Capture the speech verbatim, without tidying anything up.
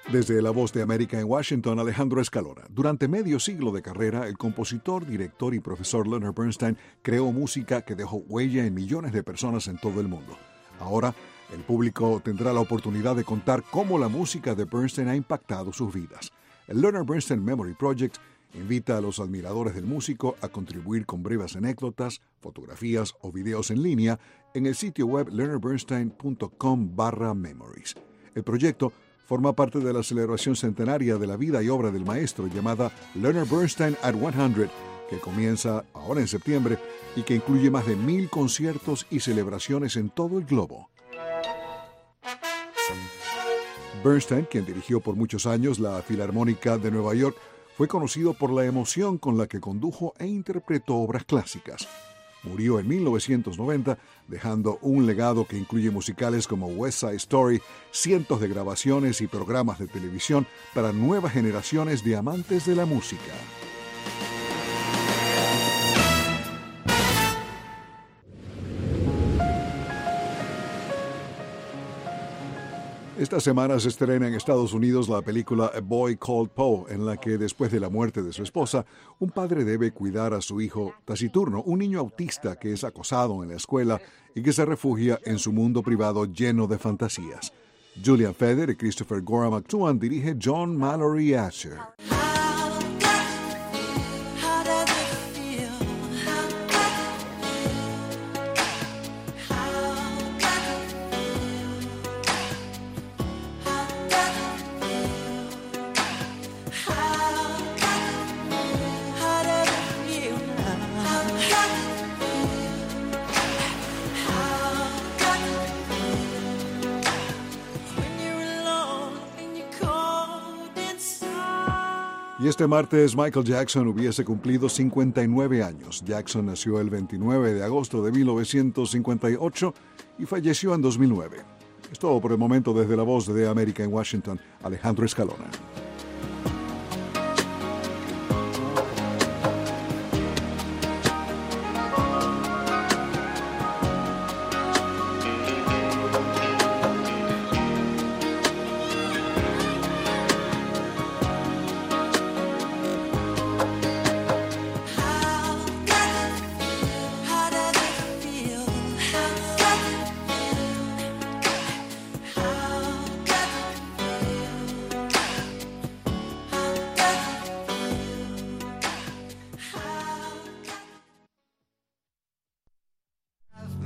Desde La Voz de América en Washington, Alejandro Escalona. Durante medio siglo de carrera, el compositor, director y profesor Leonard Bernstein creó música que dejó huella en millones de personas en todo el mundo. Ahora, el público tendrá la oportunidad de contar cómo la música de Bernstein ha impactado sus vidas. El Leonard Bernstein Memory Project invita a los admiradores del músico a contribuir con breves anécdotas, fotografías o videos en línea en el sitio web leonard bernstein punto com barra memories. El proyecto forma parte de la celebración centenaria de la vida y obra del maestro llamada Leonard Bernstein at cien, que comienza ahora en septiembre y que incluye más de mil conciertos y celebraciones en todo el globo. Bernstein, quien dirigió por muchos años la Filarmónica de Nueva York, fue conocido por la emoción con la que condujo e interpretó obras clásicas. Murió en mil novecientos noventa, dejando un legado que incluye musicales como West Side Story, cientos de grabaciones y programas de televisión para nuevas generaciones de amantes de la música. Esta semana se estrena en Estados Unidos la película A Boy Called Poe, en la que después de la muerte de su esposa, un padre debe cuidar a su hijo taciturno, un niño autista que es acosado en la escuela y que se refugia en su mundo privado lleno de fantasías. Julian Feder y Christopher Gorham actúan, dirige John Mallory Asher. Y este martes Michael Jackson hubiese cumplido cincuenta y nueve años. Jackson nació el veintinueve de agosto de mil novecientos cincuenta y ocho y falleció en dos mil nueve. Es todo por el momento desde La Voz de América en Washington. Alejandro Escalona.